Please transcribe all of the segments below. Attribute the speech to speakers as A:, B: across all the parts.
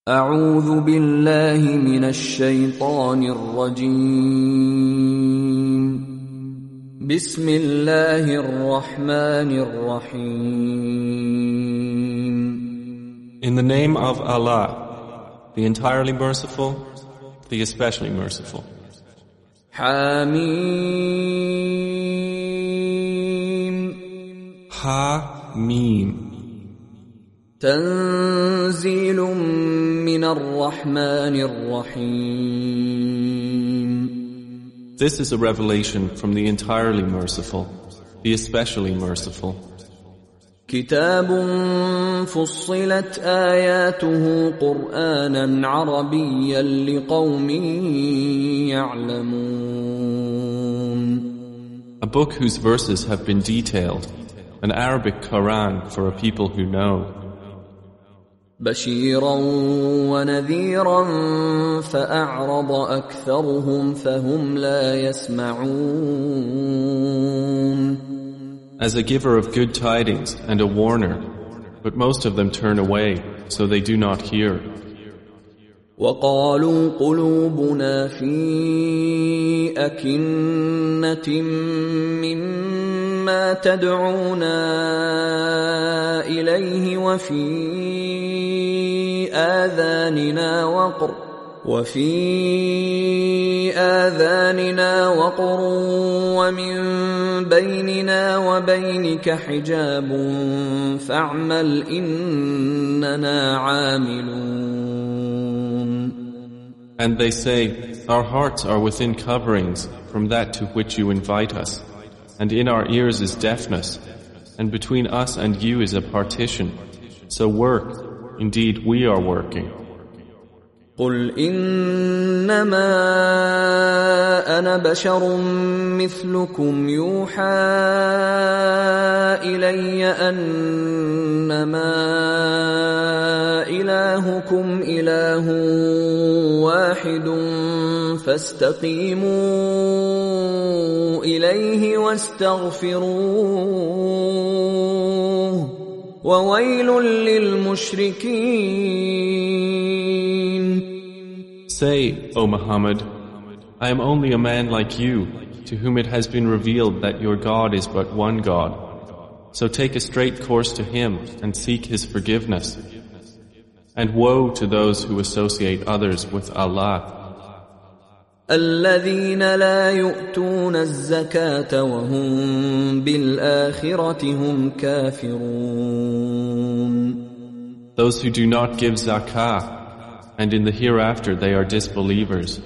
A: أعوذ بالله من الشيطان الرجيم. بسم الله الرحمن الرحيم.
B: In the name of Allah, the entirely merciful, the especially merciful.
A: حميم.
B: Ha-Mim.
A: تنزيل من الرحمن الرحيم.
B: This is a revelation from the entirely merciful, the especially merciful.
A: كتاب فصلت آياته قرآنا عربيا لقوم يعلمون.
B: A book whose verses have been detailed, an Arabic Quran for a people who know.
A: بشيرا ونذيرا فأعرض أكثرهم فهم لا يسمعون.
B: As a giver of good tidings and a warner, but most of them turn away, so they do not hear.
A: وقالوا قلوبنا في أكنة مما تدعونا إليه وفي آذاننا وقر ومن بيننا وبينك حجاب فاعمل إننا عاملون.
B: And they say, our hearts are within coverings from that to which you invite us, and in our ears is deafness, and between us and you is a partition. So work, indeed we are working.
A: قل إنما أنا بشر مثلكم يوحى إلي أنما إلهكم إله واحد فاستقيموا إليه واستغفروه وويل للمشركين.
B: Say, O Muhammad, I am only a man like you, to whom it has been revealed that your God is but one God. So take a straight course to Him and seek His forgiveness. And woe to those who associate others with Allah.
A: الذين لا يؤتون الزكاة وهم بالآخرة هم كافرون.
B: Those who do not give zakah, and in the hereafter they are disbelievers.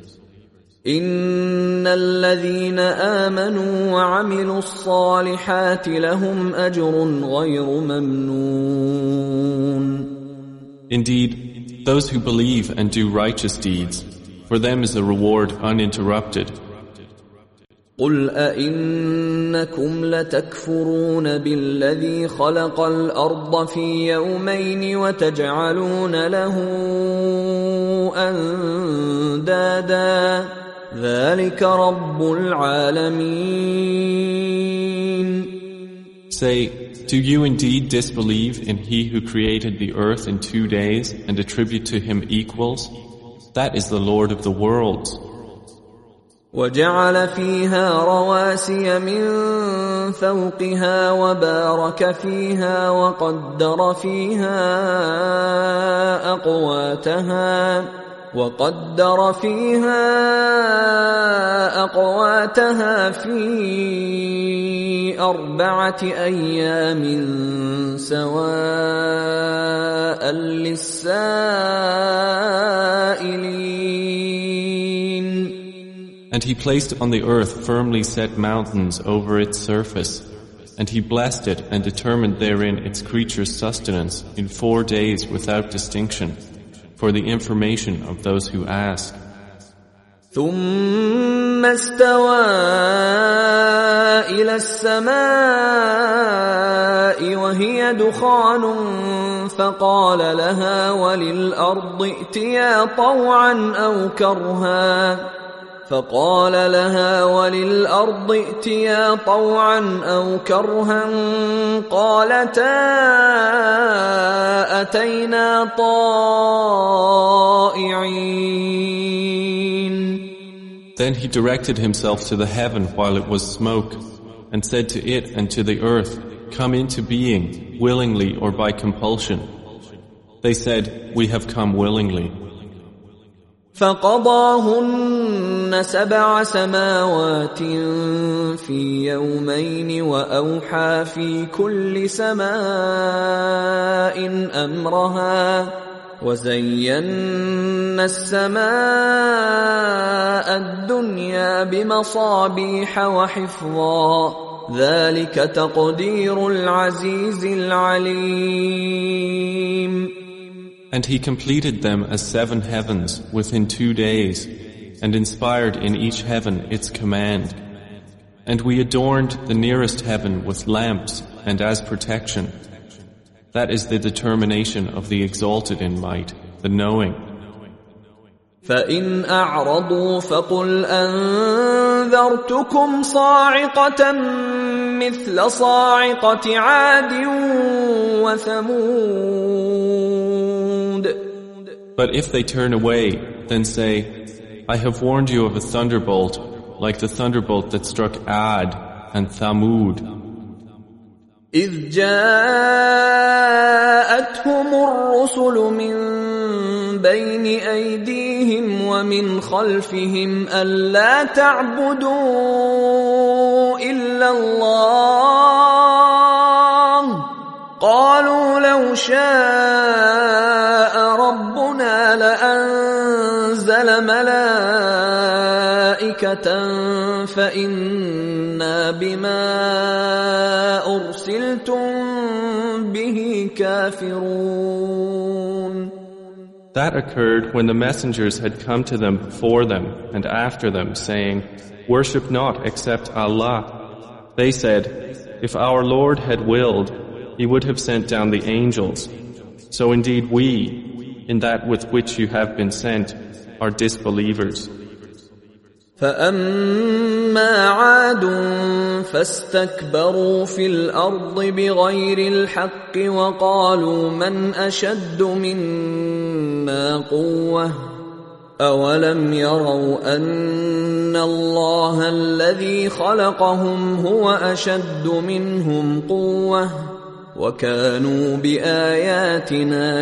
A: إن الذين آمنوا وعملوا الصالحات لهم أجر غير ممنون.
B: Indeed, those who believe and do righteous deeds, for them is a reward uninterrupted.
A: قل أئنكم لتكفرون بالذي خلق الأرض في يومين وتجعلون له أندادا ذلك رب العالمين.
B: Say, do you indeed disbelieve in He who created the earth in 2 days and attribute to Him equals? That is the Lord of the worlds.
A: وجعل فيها رواسي من فوقها وبارك فيها وقدر فيها أقواتها في 4 أيام سواء للسائلين.
B: And He placed on the earth firmly set mountains over its surface, and He blessed it and determined therein its creatures' sustenance in 4 days without distinction, for the information of those who ask.
A: ثم استوى إلى السماء وهي دخان فقال لها وللأرض ائتيا طوعا أو كرها فقال لها وللأرض ائتيا طوعا أو كرها قالتا أتينا طائعين
B: Then he directed himself to the heaven while it was smoke, and said to it and to the earth, "Come into being, willingly or by compulsion." They said, "We have come willingly."
A: فقضاهن 7 سماوات في يومين وأوحى في كل سماء أمرها وزينا السماء الدنيا بمصابيح وحفظا ذلك تقدير العزيز العليم.
B: And he completed them as 7 heavens within 2 days, and inspired in each heaven its command. And we adorned the nearest heaven with lamps and as protection. That is the determination of the exalted in might, the knowing.
A: فَإِنْ أَعْرَضُوا فَقُلْ أَنذَرْتُكُمْ صَاعِقَةً مِثْلَ صَاعِقَةِ عَادٍ وَثَمُودَ.
B: But if they turn away, then say, I have warned you of a thunderbolt, like the thunderbolt that struck Ad and Thamud.
A: إِذْ جَاءَتْهُمُ الرُّسُلُ مِنْ بَيْنِ أَيْدِيهِمْ وَمِنْ خَلْفِهِمْ أَلَّا تَعْبُدُوا إِلَّا اللَّهَ قَالُوا لَوْ شَاءَ رَبُّنَا لَأَنزَلَ مَلَائِكَةً فَإِنَّا بِمَا أُرْسِلْتُمْ بِهِ كَافِرُونَ.
B: That occurred when the messengers had come to them before them and after them, saying, Worship not except Allah. They said, If our Lord had willed, He would have sent down the angels. So indeed we, in that with which you have been sent, are disbelievers.
A: فَأَمَّا عَادٌ فَاسْتَكْبَرُوا فِي الْأَرْضِ بِغَيْرِ الْحَقِّ وَقَالُوا مَنْ أَشَدُّ مِنَّا قُوَّةً أَوَلَمْ يَرَوْا أَنَّ اللَّهَ الَّذِي خَلَقَهُمْ هُوَ أَشَدُّ مِنْهُمْ قُوَّةً وَكَانُوا بِآيَاتِنَا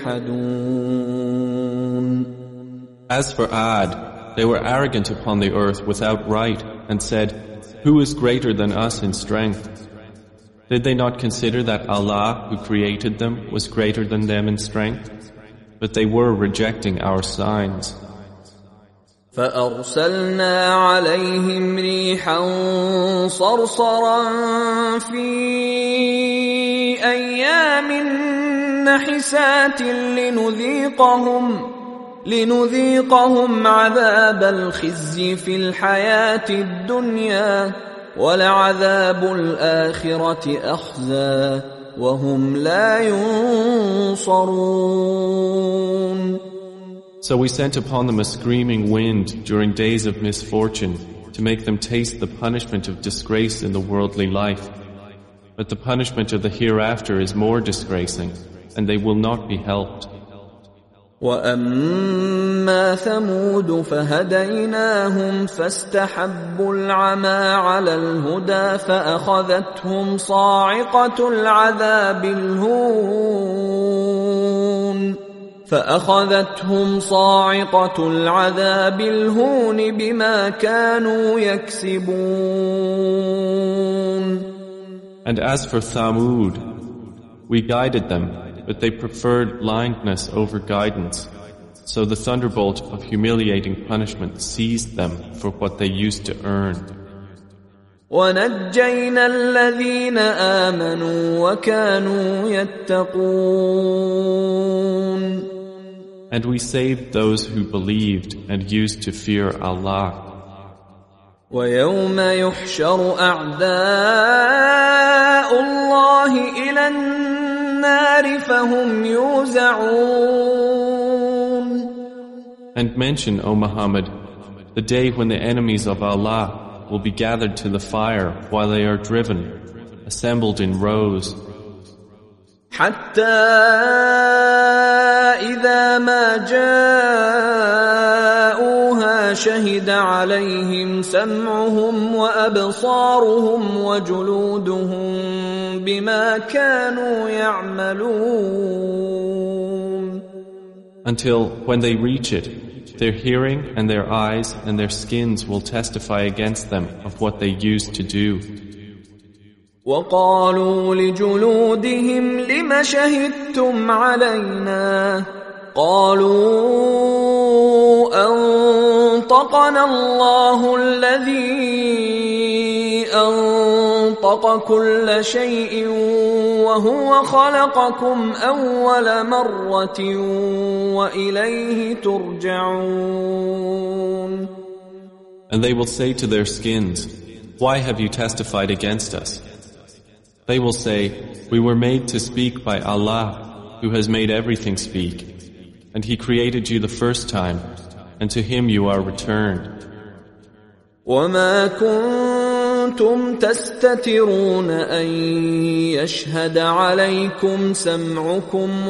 A: يَجْحَدُونَ.
B: As for Ad, they were arrogant upon the earth without right and said, Who is greater than us in strength? Did they not consider that Allah, who created them, was greater than them in strength? But they were rejecting our signs.
A: فَأَرْسَلْنَا عَلَيْهِمْ رِيحًا صَرْصَرًا فِي أَيَّامٍ نَحِسَاتٍ لنذيقهم عذاب الخزي في الحياة الدنيا ولعذاب الآخرة أخزى وهم لا ينصرون.
B: So we sent upon them a screaming wind during days of misfortune to make them taste the punishment of disgrace in the worldly life. But the punishment of the hereafter is more disgracing, and they will not be helped.
A: وَأَمَّا ثَمُودُ فَهَدَيْنَاهُمْ فَاسْتَحَبُّوا الْعَمَى عَلَى الْهُدَى فَأَخَذَتْهُمْ صَاعِقَةُ الْعَذَابِ الْهُونِ بِمَا كَانُوا يَكْسِبُونَ.
B: And as for Thamud, we guided them, but they preferred blindness over guidance. So the thunderbolt of humiliating punishment seized them for what they used to earn.
A: وَنَجَّيْنَا الَّذِينَ آمَنُوا وَكَانُوا يَتَّقُونَ.
B: And we saved those who believed and used to fear Allah.
A: وَيَوْمَ يُحْشَرُ أَعْدَاءُ اللَّهِ إِلَى النَّارِ فَهُمْ يُوزَعُونَ.
B: And mention, O Muhammad, the day when the enemies of Allah will be gathered to the fire while they are driven, assembled in rows.
A: حتى إذا ما جاءوها شهد عليهم سمعهم وأبصارهم وجلودهم بما كانوا يعملون.
B: Until when they reach it, their hearing and their eyes and their skins will testify against them of what they used to do.
A: وقالوا لجلودهم لم شهدتم علينا قالوا أنطقنا الله الذي أنطق كل شيء وهو خلقكم أول مرة وإليه ترجعون.
B: And they will say to their skins, why have you testified against us? They will say, we were made to speak by Allah, who has made everything speak. And He created you the first time, and to Him you are returned.
A: وَمَا كُنْتُمْ تَسْتَتِرُونَ أَنْ يَشْهَدَ عَلَيْكُمْ سَمْعُكُمْ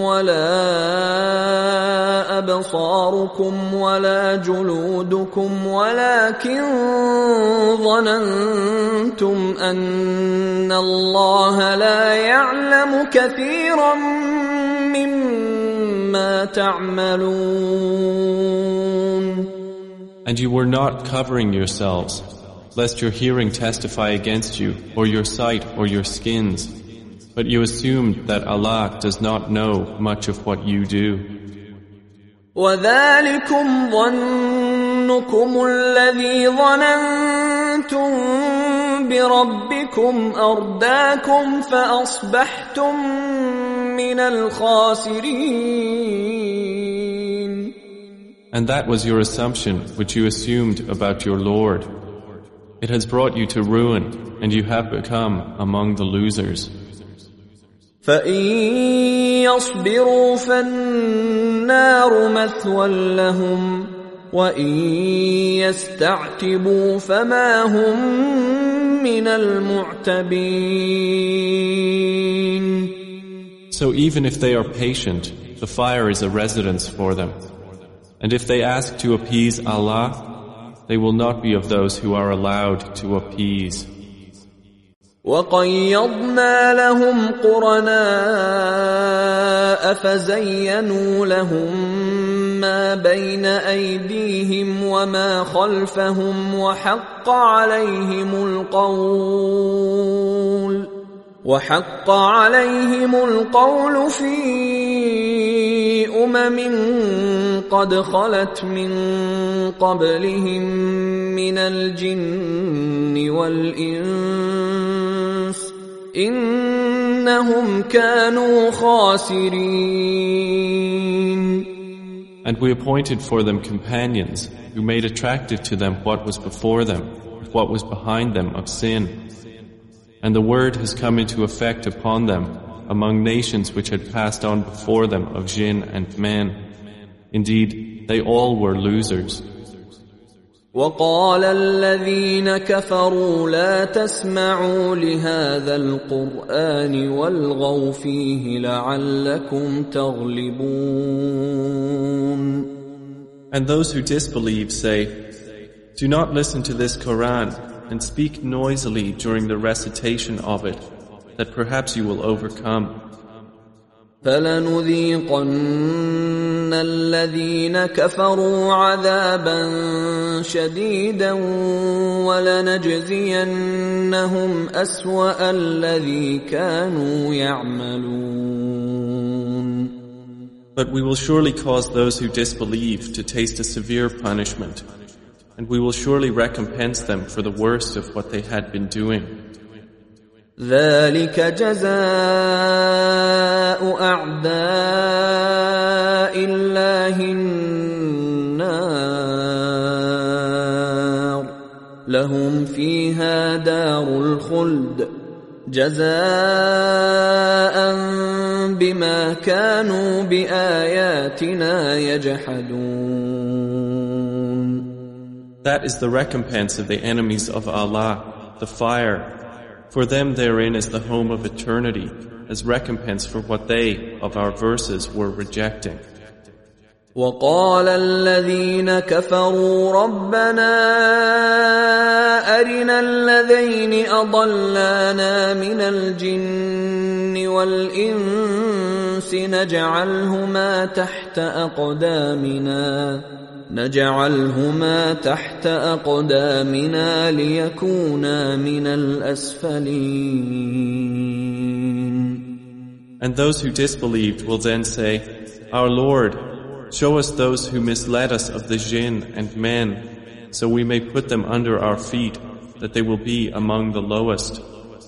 A: وَلَا أَبْصَارُكُمْ وَلَا جُلُودُكُمْ وَلَكِنْ ظَنَنْتُمْ أَنَّ اللَّهَ لَا يَعْلَمُ كَثِيرًا مِّمَّا تَعْمَلُونَ.
B: And you were not covering yourselves, lest your hearing testify against you, or your sight, or your skins. But you assumed that Allah does not know much of what you do.
A: وَذَلِكُمْ ظَنُّكُمُ الَّذِي ظَنَنْتُمْ بِرَبِّكُمْ أَرْدَاكُمْ فَأَصْبَحْتُمْ مِنَ الْخَاسِرِينَ.
B: And that was your assumption which you assumed about your Lord. It has brought you to ruin, and you have become among the losers.
A: فَإِن يَصْبِرُوا فَالنَّارُ مَثْوًى لَهُمْ وَإِن يَسْتَعْتِبُوا فَمَا هُمْ مِنَ الْمُعْتَبِينَ.
B: So even if they are patient, the fire is a residence for them. And if they ask to appease Allah, they will not be of those who are allowed to appease.
A: وَقَيَّضْنَا لَهُمْ قُرَنَاءَ فَزَيَّنُوا لَهُم مَّا بَيْنَ أَيْدِيهِمْ وَمَا خَلْفَهُمْ وحق عليهم القول في قد خلت من قبلهم من الجن والإنس إنهم كانوا خاسرين.
B: And we appointed for them companions who made attractive to them what was before them, what was behind them of sin. And the word has come into effect upon them among nations which had passed on before them of jinn and men. Indeed, they all were losers.
A: وقال الذين كفروا لا تسمعوا لهذا القرآن والغوا فيه لعلكم تغلبون.
B: And those who disbelieve say, do not listen to this Quran and speak noisily during the recitation of it, that perhaps you will overcome.
A: فَلَنُذِيقَنَّ الَّذِينَ كَفَرُوا عَذَابًا شَدِيدًا وَلَنَجْزِيَنَّهُمْ أَسْوَأَ الَّذِي كَانُوا يَعْمَلُونَ.
B: But we will surely cause those who disbelieve to taste a severe punishment, and we will surely recompense them for the worst of what they had been doing.
A: ذَلِكَ جَزَاءُ أَعْدَاءِ اللَّهِ النَّارُ لَهُمْ فِيهَا دَارُ الْخُلْدِ جَزَاءً بِمَا كَانُوا بِآيَاتِنَا يَجْحَدُونَ.
B: That is the recompense of the enemies of Allah, the fire. For them therein is the home of eternity, as recompense for what they, of our verses, were rejecting.
A: وقال الذين كفروا ربنا أرنا الذين أضلانا من الجن والإنس نجعلهما تحت أقدامنا ليكونا من الأسفلين.
B: And those who disbelieved will then say, Our Lord, show us those who misled us of the jinn and men, so we may put them under our feet, that they will be among the lowest.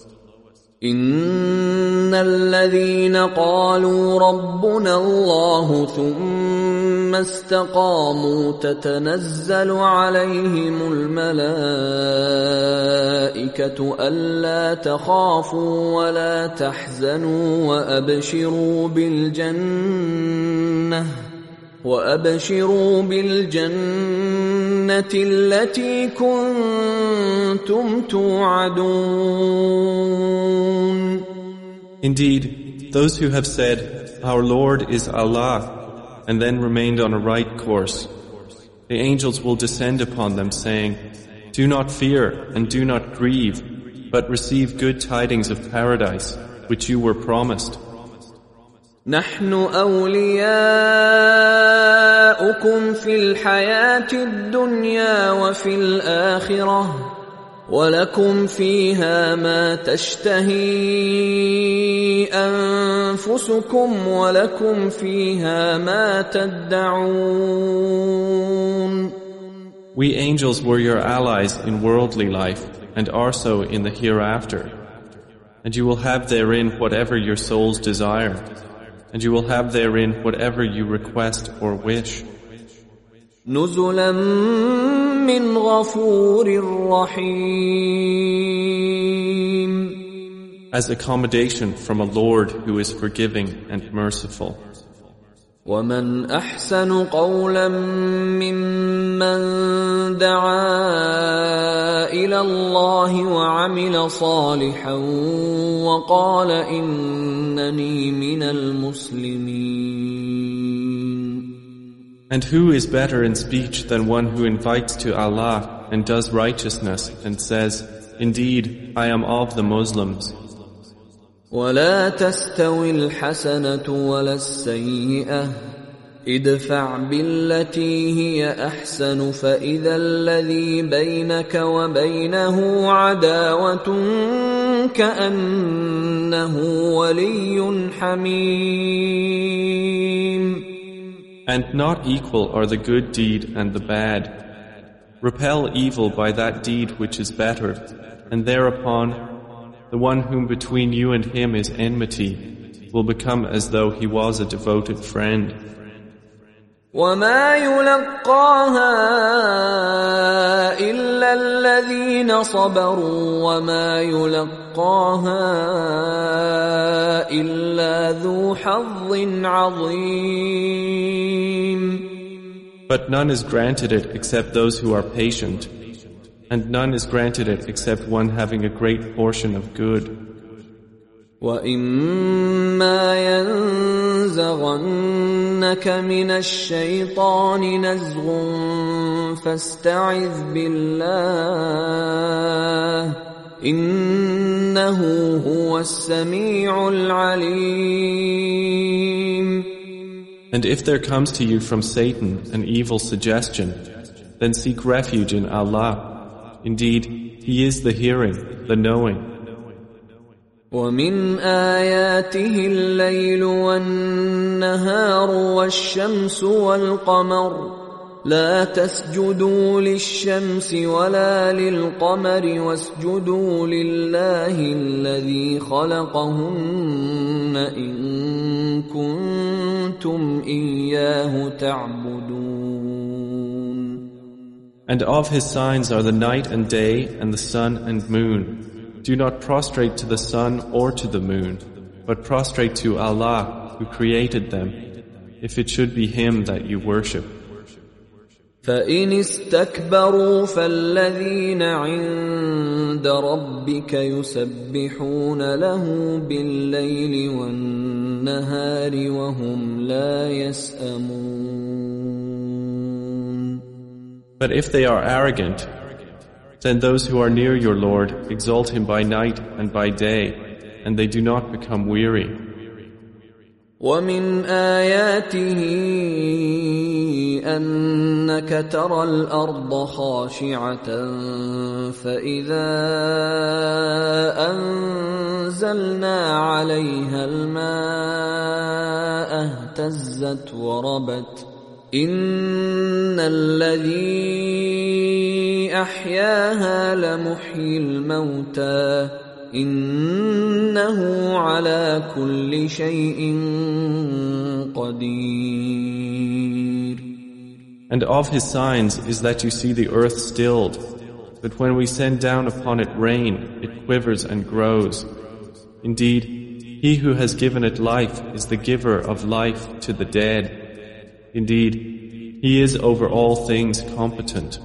A: إن الذين قالوا ربنا الله ثم استقاموا تتنزل عليهم الملائكة ألا تخافوا ولا تحزنوا وأبشروا بالجنة التي كنتم توعدون.
B: Indeed, those who have said, Our Lord is Allah, and then remained on a right course, the angels will descend upon them saying, Do not fear and do not grieve, but receive good tidings of paradise, which you were promised.
A: نحن أولياؤكم في الحياة الدنيا وفي الآخرة ولكم فيها ما تشتهي أنفسكم ولكم فيها ما تدعون.
B: We angels were your allies in worldly life and are so in the hereafter. And you will have therein whatever your souls desire. And you will have therein whatever you request or wish.
A: نزلا من غفور رحيم.
B: As accommodation from a Lord who is forgiving and merciful.
A: ومن أحسن قولا ممن دعا إلى الله وعمل صالحا وقال إنني من المسلمين.
B: And who is better in speech than one who invites to Allah and does righteousness and says, Indeed, I am of the Muslims.
A: ولا تستوي الحسنة ولا السيئة ادفع بالتي هي أحسن فإذا الذي بينك وبينه عداوة كأنه ولي حميم.
B: And not equal are the good deed and the bad. Repel evil by that deed which is better, and thereupon the one whom between you and him is enmity will become as though he was a devoted friend.
A: وما يلقاها إلا الذين صبروا وما يلقاها إلا ذو حظ عظيم.
B: But none is granted it except those who are patient, and none is granted it except one having a great portion of good.
A: وَإِمَّا يَنزَغَنَّكَ مِنَ الشَّيْطَانِ نَزْغٌ فَاسْتَعِذْ بِاللَّهِ إِنَّهُ هُوَ السَّمِيعُ الْعَلِيمُ.
B: And if there comes to you from Satan an evil suggestion, then seek refuge in Allah. Indeed, He is the hearing, the knowing.
A: وَمِنْ آيَاتِهِ اللَّيْلُ وَالنَّهَارُ وَالشَّمْسُ وَالْقَمَرُ لَا تَسْجُدُوا لِلشَّمْسِ وَلَا لِلْقَمَرِ وَاسْجُدُوا لِلَّهِ الَّذِي خَلَقَهُنَّ إِن كُنتُمْ إِيَّاهُ تَعْبُدُونَ.
B: And of His signs are the night and day and the sun and moon. Do not prostrate to the sun or to the moon, but prostrate to Allah who created them, if it should be Him that you worship.
A: فَإِنِ اسْتَكْبَرُوا فَالَّذِينَ عِندَ رَبِّكَ يُسَبِّحُونَ لَهُ بِاللَّيْلِ وَالنَّهَارِ وَهُمْ لَا يَسْأَمُونَ.
B: But if they are arrogant, then those who are near your Lord exalt Him by night and by day, and they do not become weary.
A: وَمِنْ آيَاتِهِ أَنَّكَ تَرَى الْأَرْضَ خَاشِعَةً فَإِذَا أَنزَلْنَا عَلَيْهَا الْمَاءَ اهْتَزَّتْ وَرَبَتْ إِنَّ الَّذِي أَحْيَاهَا لَمُحْيِي الْمَوْتَى إِنَّهُ عَلَى كُلِّ شَيْءٍ قَدِيرٌ.
B: And of His signs is that you see the earth stilled, but when we send down upon it rain, it quivers and grows. Indeed, He who has given it life is the giver of life to the dead. Indeed, He is over all things competent.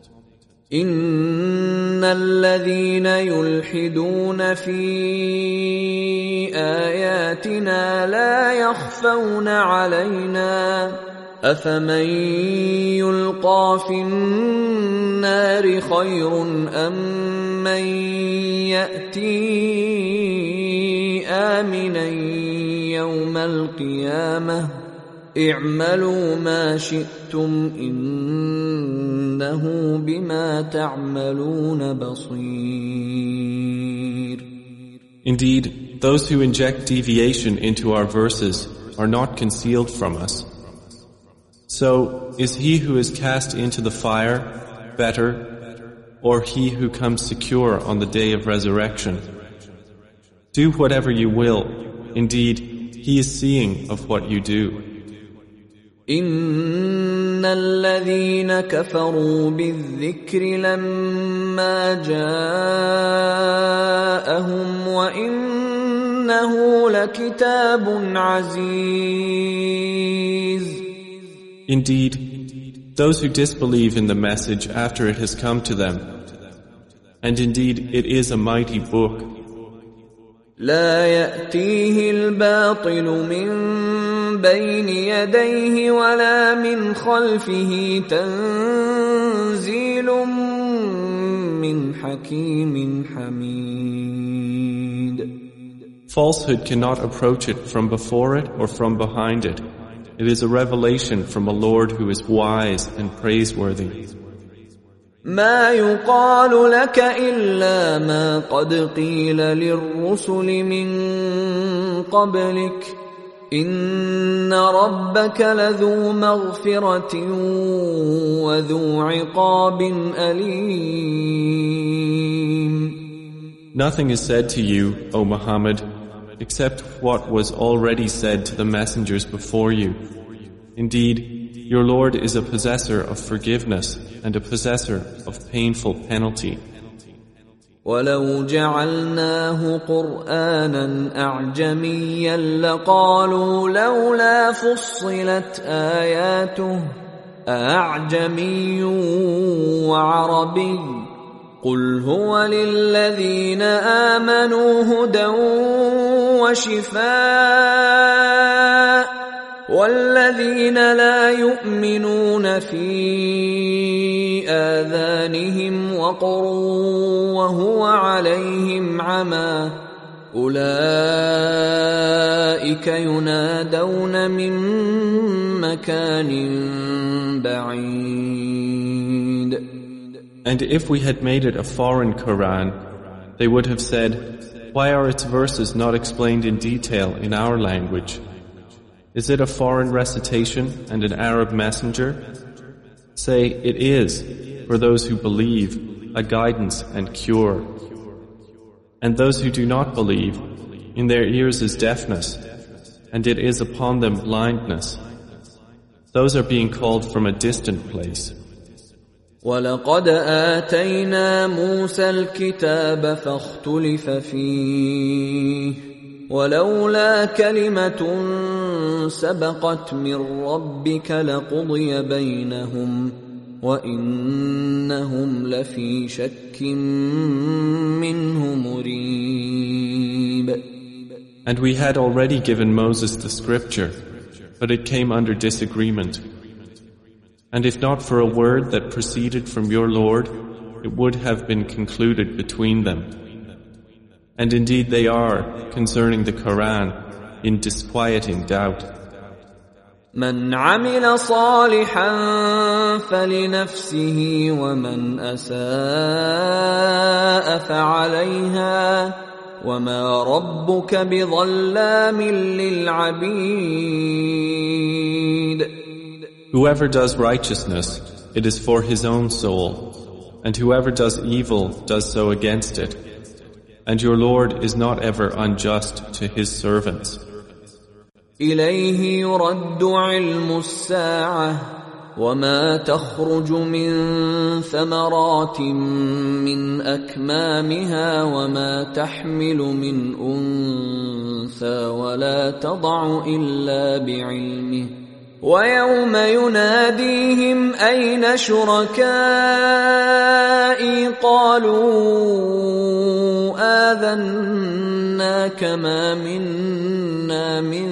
A: إِنَّ الَّذِينَ يُلْحِدُونَ فِي آيَاتِنَا لَا يَخْفَوْنَ عَلَيْنَا أَفَمَن يُلْقَى فِي النَّارِ خَيْرٌ أَم مَّن يَأْتِي آمِنًا يَوْمَ الْقِيَامَةِ اعْمَلُوا مَا شِئْتُمْ إِنَّهُ بِمَا تَعْمَلُونَ بَصِيرٌ.
B: Indeed, those who inject deviation into our verses are not concealed from us. So, is he who is cast into the fire better, or he who comes secure on the day of resurrection? Do whatever you will. Indeed, He is seeing of what you do.
A: إِنَّ الَّذِينَ كَفَرُوا بِالذِّكْرِ لَمَّا جَاءَهُمْ وَإِنَّهُ لَكِتَابٌ عَزِيزٌ.
B: Indeed, those who disbelieve in the message after it has come to them, and indeed it is a mighty book.
A: لا يأتيه الباطل من بين يديه ولا من خلفه تنزيل من حكيم حميد.
B: Falsehood cannot approach it from before it or from behind it. It is a revelation from a Lord who is wise and praiseworthy.
A: ما يقال لك إلا ما قد قيل للرسل من قبلك إن ربك لذو مغفرة وذو عقاب أليم.
B: Nothing is said to you, O Muhammad, except what was already said to the messengers before you. Indeed, your Lord is a possessor of forgiveness and a possessor of painful penalty.
A: وَلَوْ جَعَلْنَاهُ قُرْآنًا أَعْجَمِيًّا لَقَالُوا لَوْلَا فُصِّلَتْ آيَاتُهُ أَأَعْجَمِيٌّ وَعَرَبِيٌّ قُلْ هُوَ لِلَّذِينَ آمَنُوا هُدًى وَشِفَاءٌ وَالَّذِينَ لَا يُؤْمِنُونَ فِي آذَانِهِمْ وَقْرٌ وَهُوَ عَلَيْهِمْ عَمًى أُولَئِكَ يُنَادَوْنَ مِن مَّكَانٍ بَعِيدٍ.
B: And if we had made it a foreign Quran, they would have said, why are its verses not explained in detail in our language? Is it a foreign recitation and an Arab messenger? Say, it is, for those who believe, a guidance and cure. And those who do not believe, in their ears is deafness, and it is upon them blindness. Those are being called from a distant place.
A: وَلَقَدْ آتَيْنَا مُوسَى الْكِتَابَ فَاخْتُلِفَ فِيهِ وَلَوْلَا كَلِمَةٌ سَبَقَتْ مِنْ رَبِّكَ لَقُضِيَ بَيْنَهُمْ وَإِنَّهُمْ لَفِي شَكٍّ مِّنْهُ مُرِيبٍ.
B: And we had already given Moses the scripture, but it came under disagreement. And if not for a word that proceeded from your Lord, it would have been concluded between them. And indeed they are, concerning the Quran, in disquieting doubt.
A: من عمل صالحا فلنفسه ومن أساء فعليها وما ربك بظلام للعبيد.
B: Whoever does righteousness, it is for his own soul, and whoever does evil does so against it. And your Lord is not ever unjust to his servants.
A: إليه يرد علم الساعة وما تخرج من ثمرات من أكمامها وما تحمل من أنثى ولا تضع إلا بعلمه ويوم يناديهم أين شركائي قالوا آذناك ما منا من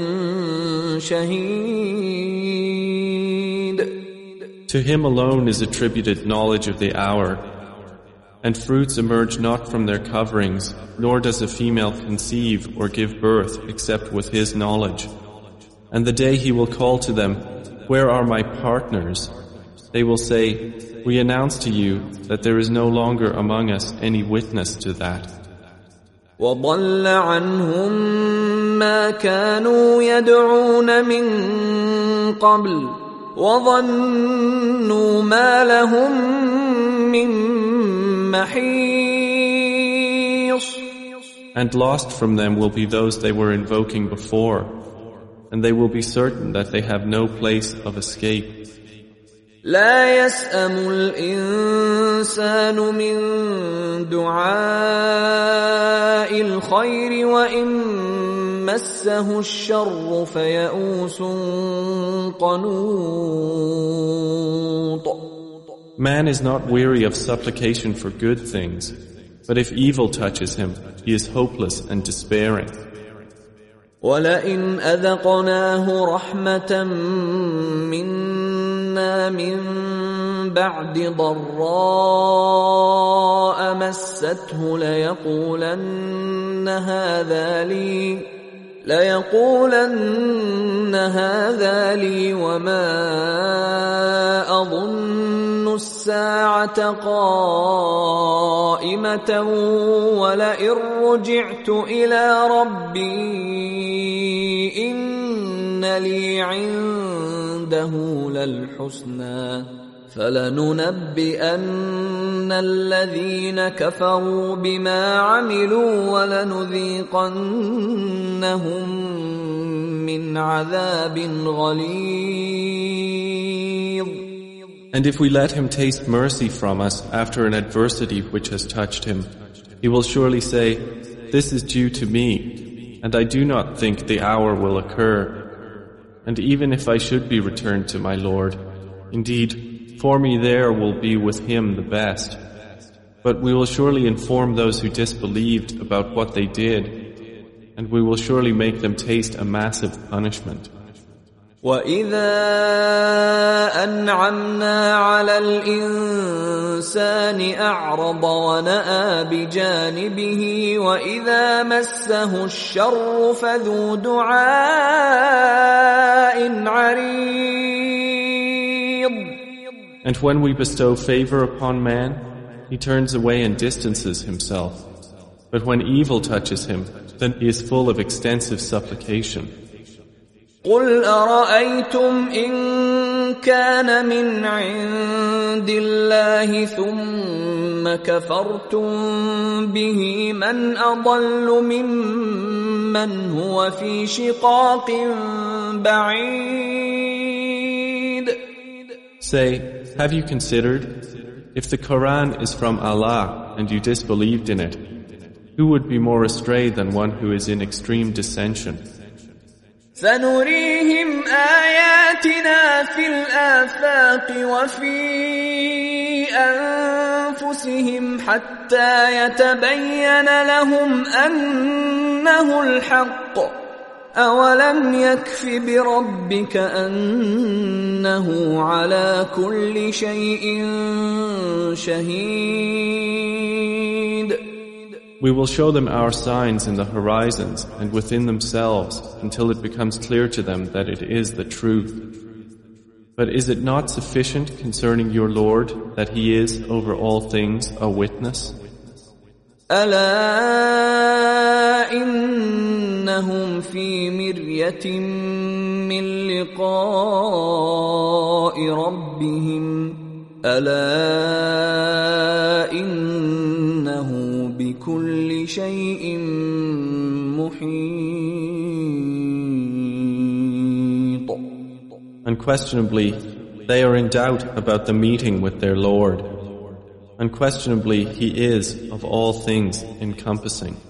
A: شهيد.
B: To him alone is attributed knowledge of the hour, and fruits emerge not from their coverings, nor does a female conceive or give birth except with his knowledge. And the day he will call to them, where are my partners? They will say, we announce to you that there is no longer among us any witness to that.
A: وَضَلَّ عَنْهُمْ مَا كَانُوا يَدْعُونَ مِنْ قَبْلُ وَظَنُّوا مَا لَهُمْ مِنْ مَحِيصٍ.
B: And lost from them will be those they were invoking before, and they will be certain that they have no place of escape.
A: لا يسأم الإنسان من دعاء الخير وإن مسه الشر فيئوس قنوط.
B: Man is not weary of supplication for good things, but if evil touches him, he is hopeless and despairing.
A: وَلَئِنْ أَذَقْنَاهُ رَحْمَةً مِنَّا مِنْ بَعْدِ ضَرَّاءَ مَسَّتْهُ لَيَقُولَنَّ هَذَا لِي وَمَا أَظُنُّ السَّاعَةَ قَائِمَةً وَلَئِن رُّجِعْتُ إِلَى رَبِّي إِنَّ لِي عِندَهُ لَلْحُسْنَى فَلَنُنَبِّئَنَّ الَّذِينَ كَفَرُوا بِمَا عَمِلُوا وَلَنُذِيقَنَّهُم مِّنْ عَذَابٍ غَلِيظٍ.
B: And if we let him taste mercy from us after an adversity which has touched him, he will surely say, this is due to me, and I do not think the hour will occur. And even if I should be returned to my Lord, indeed, for me there will be with him the best. But we will surely inform those who disbelieved about what they did, and we will surely make them taste a massive punishment.
A: وَإِذَا أَنْعَمْنَا عَلَى الْإِنسَانِ أَعْرَضَ وَنَأَى بِجَانِبِهِ وَإِذَا مَسَّهُ الشَّرُّ فَذُو دُعَاءٍ عَرِيضٍ.
B: And when we bestow favor upon man, he turns away and distances himself. But when evil touches him, then he is full of extensive supplication.
A: قُلْ أَرَأَيْتُمْ إِنْ كَانَ مِنْ عِنْدِ اللَّهِ ثُمَّ كَفَرْتُمْ بِهِ مَنْ أَضَلُّ مِمَّنْ هُوَ فِي شِقَاقٍ بَعِيدٍ.
B: Say, have you considered, if the Quran is from Allah and you disbelieved in it, who would be more astray than one who is in extreme dissension?
A: سَنُرِيهِمْ آيَاتِنَا فِي الْآفَاقِ وَفِي أَنفُسِهِمْ حَتَّى يَتَبَيَّنَ لَهُمْ أَنَّهُ الْحَقُّ أولم يكف بربك أنه على كل شيء شهيد.
B: We will show them our signs in the horizons and within themselves until it becomes clear to them that it is the truth. But is it not sufficient concerning your Lord that He is over all things a witness?
A: ألا إنهم في مرية من لقاء ربهم ألا إنه بكل شيء محيط.
B: Unquestionably, they are in doubt about the meeting with their Lord. Unquestionably, He is of all things encompassing.